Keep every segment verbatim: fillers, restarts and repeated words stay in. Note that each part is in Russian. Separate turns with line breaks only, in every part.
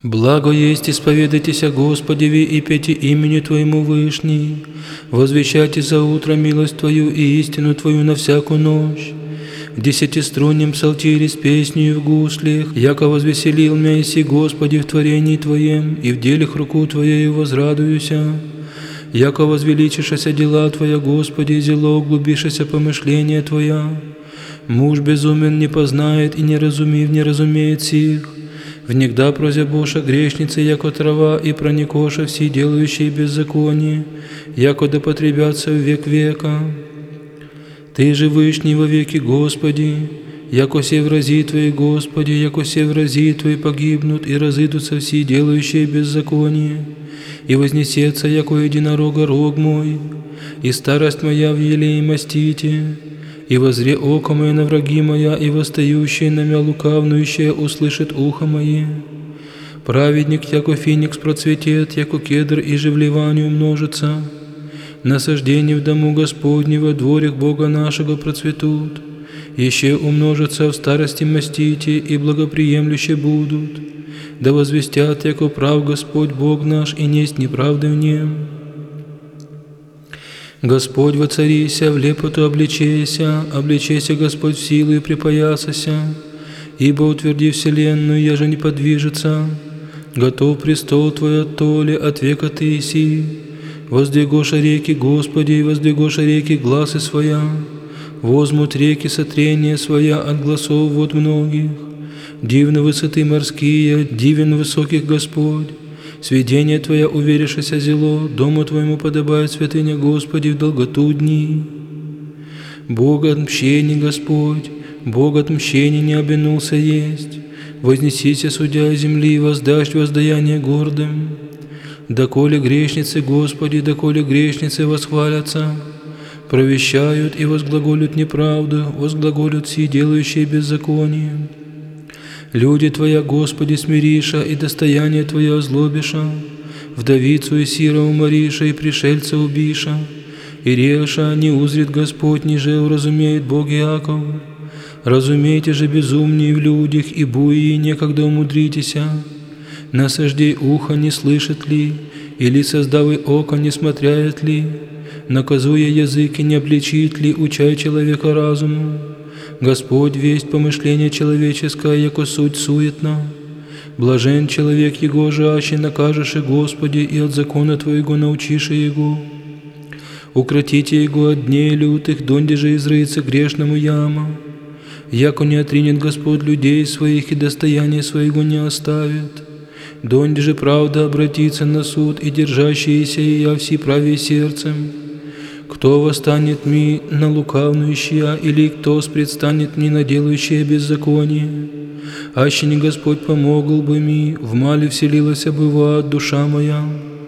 Благо есть исповедайтесь о Господеве и пейте имени Твоему Вышний, возвещайте за утро милость Твою и истину Твою на всякую ночь. В десятиструнном псалтире с песнею в гуслях, яко возвеселил меня иси Господи в творении Твоем, и в делах руку Твоею возрадуюся. Яко возвеличишься дела Твоя, Господи, и зело углубишься помышления Твоя. Муж безумен не познает и не разумив не разумеет сих. Внегда прозябоша грешницы, яко трава, и проникоша все делающие беззаконие, яко да потребятся в век века. Ты же Вышний во веки, Господи, яко се врази Твои, Господи, яко се врази Твои погибнут, и разыдутся все делающие беззаконие, и вознесется, яко единорога рог мой, и старость моя в елее мастите. И возре око мое на враги моя, и восстающие на мя лукавнующие услышит ухо мое. Праведник, яко феникс процветет, яко кедр и же в ливане умножится. Насаждение в дому Господнего, дворях Бога нашего процветут. Еще умножатся в старости мастите, и благоприемлюще будут. Да возвестят, яко прав Господь Бог наш, и несть неправды в нем. Господь воцарися, в лепоту обличейся, обличейся, Господь, в силу и припоясася, ибо утверди вселенную, я же не подвижется. Готов престол Твой от толи, от века Ты иси. Воздвигоша реки, Господи, и воздвигоша реки гласы своя. Возмут реки сотрения своя от гласов вод многих. Дивны высоты морские, дивен высоких Господь. Сведение Твоя уверишься зело, дому Твоему подобает святыня, Господи, в долготу дни. Бог отмщений, Господь, Бог отмщений не обинулся есть. Вознесися, судья земли, и воздашь воздаяние гордым. Доколе грешницы, Господи, доколе грешницы восхвалятся, провещают и возглаголют неправду, возглаголют все делающие беззаконие. Люди Твоя, Господи, смириша, и достояние Твое озлобиша, вдовицу и сира умориша, и пришельца убиша, и реша не узрит Господь, ниже уразумеет Бог Иаков. Разумейте же безумнее в людях, и буи некогда умудритеся. Насаждей ухо не слышит ли, или создавый око не смотряет ли, наказуя языки не обличит ли, учай человека разуму. Господь весть помышление человеческое, яко суть суетна. Блажен человек его жаще, накажешь и Господи, и от закона Твоего научишь его. Укротите его от дней лютых, донде же изрыется грешному яма. Яко не отринет Господь людей своих, и достояние своего не оставит. Донде же правда обратится на суд, и держащиеся ея все правее сердцем. Кто восстанет ми на лукавнующие, или кто спредстанет ми на делающее беззаконие? Аще не Господь помогл бы ми, в мале вселилась быва душа моя.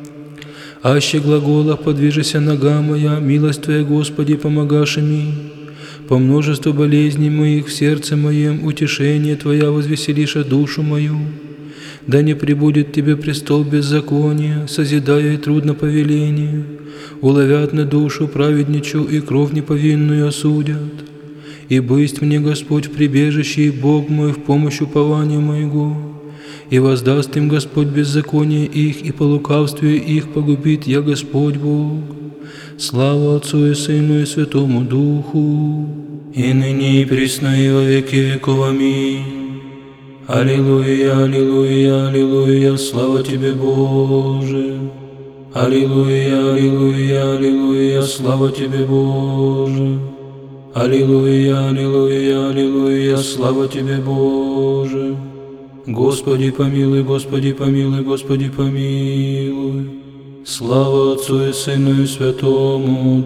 Аще глаголах подвижися нога моя, милость Твоя, Господи, помогаши ми. По множеству болезней моих в сердце моем утешение Твоя возвеселиша душу мою. Да не прибудет Тебе престол беззакония, созидая и трудно повеление. Уловят на душу праведничу, и кровь неповинную осудят. И бысть мне Господь в прибежище, и Бог мой в помощь упованию моего. И воздаст им Господь беззаконие их, и по лукавствию их погубит я Господь Бог. Слава Отцу и Сыну и Святому Духу, и ныне и присно и во веки веков. Аминь. Аллилуйя, аллилуйя, аллилуйя, слава Тебе, Боже. Аллилуйя, аллилуйя, аллилуйя, слава Тебе, Боже. Аллилуйя, аллилуйя, аллилуйя, слава Тебе, Боже. Господи помилуй, Господи помилуй, Господи помилуй. Слава Отцу и Сыну и Святому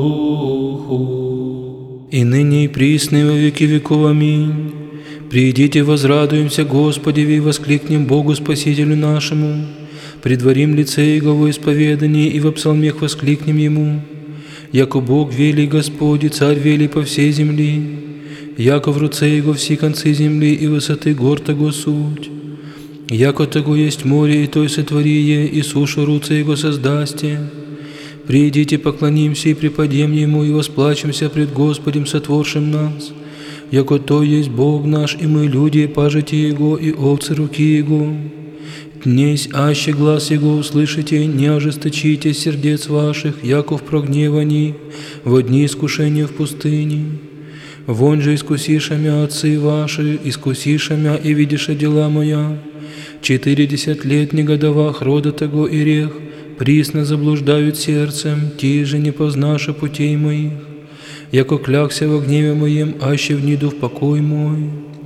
Духу, и ныне и присно и во веки веков. Аминь. Придите, возрадуемся Господеве и воскликнем Богу Спасителю нашему. Предварим лице Его во исповедании, и во псалмех воскликнем Ему. Яко Бог велий Господи, Царь велий по всей земли, яко в руце Его все концы земли, и высоты гор Того суть. Яко Того есть море, и той сотворие, и сушу руце Его создасте. Придите, поклонимся и преподем Ему, и восплачемся пред Господем, сотворшим нас. Яко то есть Бог наш, и мы люди, пажити Его, и овцы руки Его. Днесь аще глаз Его услышите, не ожесточите сердец ваших, яко в прогневании, во дни искушения в пустыне. Вон же искусиша мя отцы ваши, искусиша мя и видиша дела моя. Четыредесят лет негодовах рода того и рех, присно заблуждают сердцем, ти же не познаше путей моих. Яко клякся во гневе моем, аще вниду в покой мой.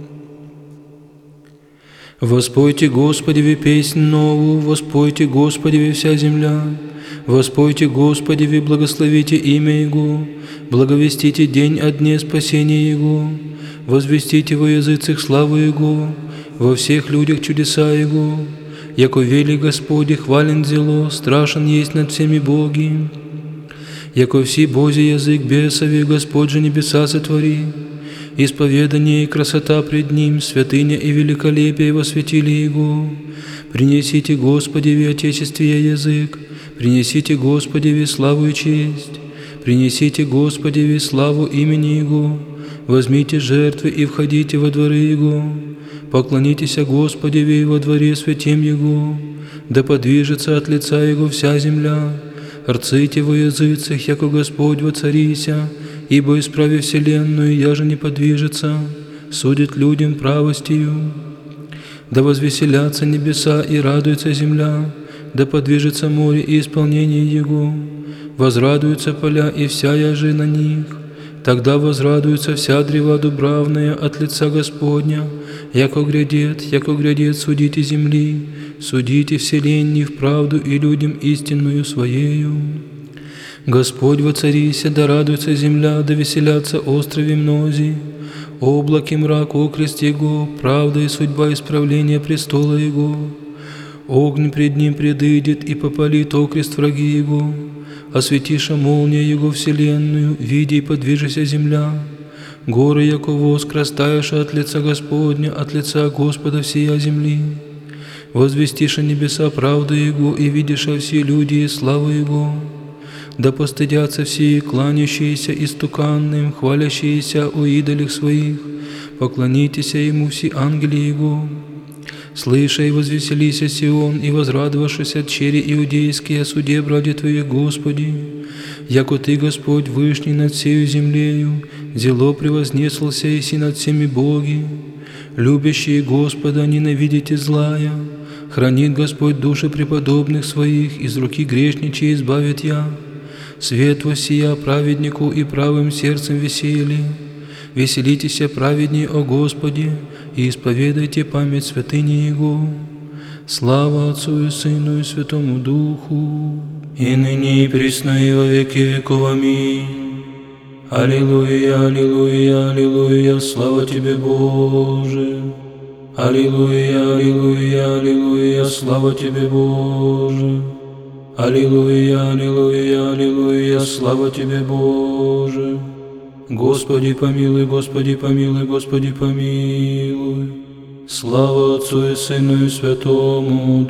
Воспойте Господеве песнь новую, воспойте Господеве вся земля, воспойте Господеве, благословите имя Его, благовестите день о дне спасения Его, возвестите во языцах славу Его, во всех людях чудеса Его, яко велик Господи, хвален зело, страшен есть над всеми боги, яко все Божий язык бесови, Господь же небеса сотвори. Исповедание и красота пред Ним, святыня и великолепие восветили Его. Принесите Господеве Отечестве язык, принесите Господеве славу и честь, принесите Господеве славу имени Его, возьмите жертвы и входите во дворы Его, поклонитесь Господеве во дворе святем Его, да подвижется от лица Его вся земля. Рците во языцах, яко Господь воцарися, ибо исправи вселенную, я же не подвижется, судит людям правостью. Да возвеселятся небеса и радуется земля, да подвижется море и исполнение его, возрадуются поля и вся яжи на них. Тогда возрадуется вся древа дубравная от лица Господня, яко грядет, яко грядет судите земли, судите вселенной в правду и людям истинную Своею. Господь воцарися, да радуется земля, да веселятся острови мнози. Облаки мрак окрест Его, правда и судьба исправления престола Его. Огонь пред Ним предыдет и попалит окрест враги Его. Осветиша молния Его вселенную, види и подвижися земля. Горы, яко воск, растаешь от лица Господня, от лица Господа всея земли. Возвестиша небеса правду Его, и видиша все люди и славу Его. Да постыдятся все, кланящиеся истуканным, хвалящиеся о идолях своих, поклонитесь Ему все ангели Его. Слыша и возвеселися Сион, и возрадовавшись чери иудейские о суде браде Твоих, Господи, яко Ты, Господь, вышний над всею землею, зело превознеслся и си над всеми боги. Любящие Господа, ненавидите злая, хранит Господь души преподобных Своих, из руки грешничей избавит я. Свет воссия праведнику и правым сердцем веселье. Веселитесь, праведней, о Господе, и исповедайте память святыни Его. Слава Отцу и Сыну и Святому Духу, и ныне и присно и во веки веков. Аминь. Аллилуйя, аллилуйя, аллилуйя, слава Тебе, Боже. Аллилуйя, аллилуйя, аллилуйя, слава Тебе, Боже. Аллилуйя, аллилуйя, аллилуйя, слава Тебе, Боже. Господи помилуй, Господи помилуй, Господи помилуй. Слава Отцу и Сыну и Святому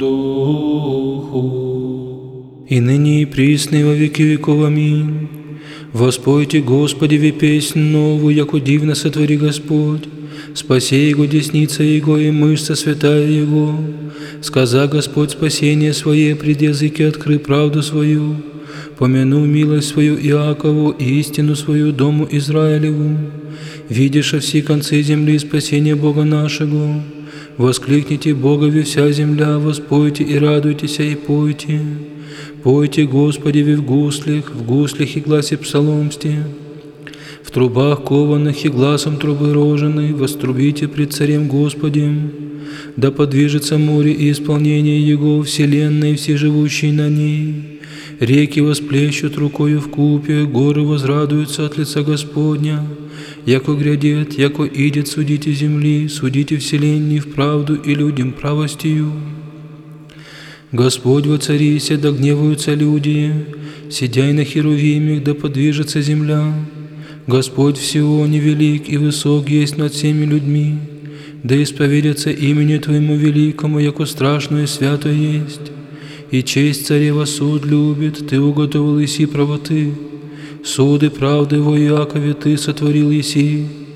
Духу, и ныне и присно и во веки веков. Аминь. Воспойте Господеве песнь новую, яко дивно сотвори Господь. Спаси Его десница Его и мышца святая Его. Сказа Господь спасение Свое, пред языки откры правду свою. Помяну милость свою Иакову и истину свою дому Израилеву. Видишь все концы земли спасение Бога нашего. Воскликните Богове вся земля, воспойте и радуйтесь и пойте. Пойте Господеве в гуслях, в гуслях и гласе псаломсте. В трубах кованых и гласом трубы роженой вострубите пред Царем Господем. Да подвижется море и исполнение Его, вселенной и все живущие на ней. Реки восплещут рукою в купе, горы возрадуются от лица Господня. Яко грядет, яко идет, судите земли, судите вселенной в правду и людям правостью. Господь воцарися, да гневаются люди, сидяй на херувимах, да подвижется земля. Господь в Сионе велик и высок есть над всеми людьми, да исповедятся имени Твоему великому, яко страшно и свято есть. И честь царева суд любит, Ты уготовил еси правоты, суды правды во Иакове Ты сотворил еси.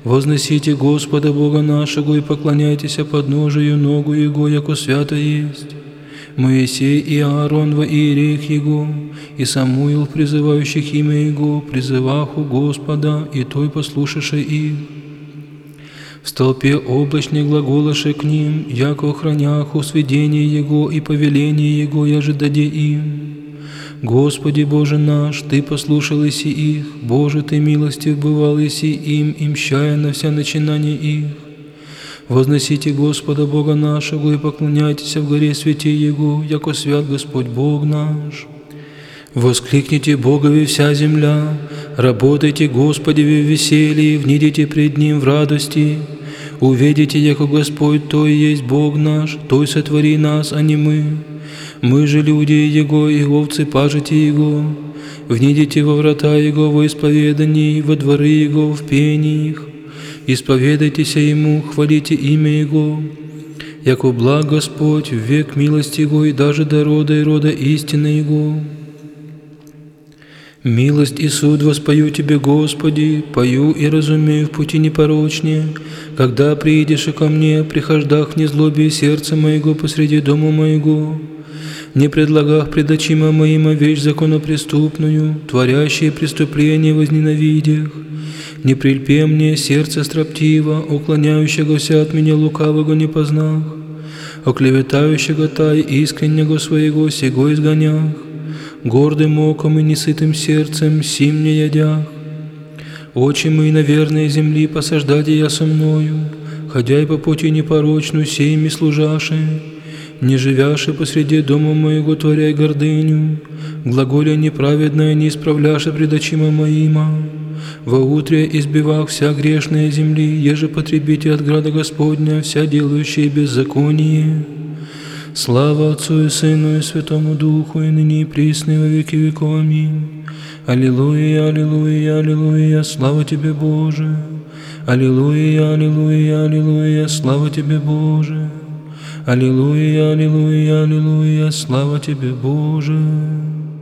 Возносите Господа Бога нашего и поклоняйтесь подножию ногу Его, яко свято есть. Моисей и Аарон во иереях Его, и Самуил, призывающих имя Его, призываху Господа, и той послушавши их. В столпе облачной глаголоши к ним, яко охраняху сведение Его и повеление Его, яже даде им. Господи Боже наш, Ты послушал иси их, Боже, Ты милостив бывал иси им, и мщая на вся начинания их. Возносите Господа Бога нашего и поклоняйтесь в горе святи Его, яко свят Господь Бог наш. Воскликните Богови вся земля, работайте Господеве в веселье, внидите пред Ним в радости. Увидите, яко Господь, Той есть Бог наш, Той сотвори нас, а не мы. Мы же люди Его, и овцы пажити Его. Внидите во врата Его во исповедании, во дворы Его в пениях. Исповедайтесь Ему, хвалите имя Его. Яко благ Господь, в век милости Его, и даже до рода и рода истины Его. Милость и суд воспою Тебе, Господи, пою и разумею в пути непорочнее. Когда приидешь ко мне, прихождах в незлобие сердца моего посреди дома моего. Не предлагах пред очима моима вещь законопреступную, творящие преступления возненавидях. Не прильпе мне сердце строптиво, уклоняющегося от меня лукавого не познах, оклеветающего тай искреннего своего сего изгонях, гордым оком и несытым сердцем сим не ядях. Очи мои на верной земли посаждайте я со мною, ходя и по пути непорочную сеями служаши, не живяши посреди дома моего творяй гордыню, глаголя неправедное не исправляши пред очима моима. Во утре избивах вся грешная земли, еже потребите от града Господня вся делающие беззаконие. Слава Отцу и Сыну и Святому Духу, и ныне и присно, и во веки веков. Аминь. Аллилуйя, аллилуйя, аллилуйя, слава Тебе, Боже. Аллилуйя, аллилуйя, аллилуйя, слава Тебе, Боже. Аллилуйя, аллилуйя, аллилуйя, слава Тебе, Боже.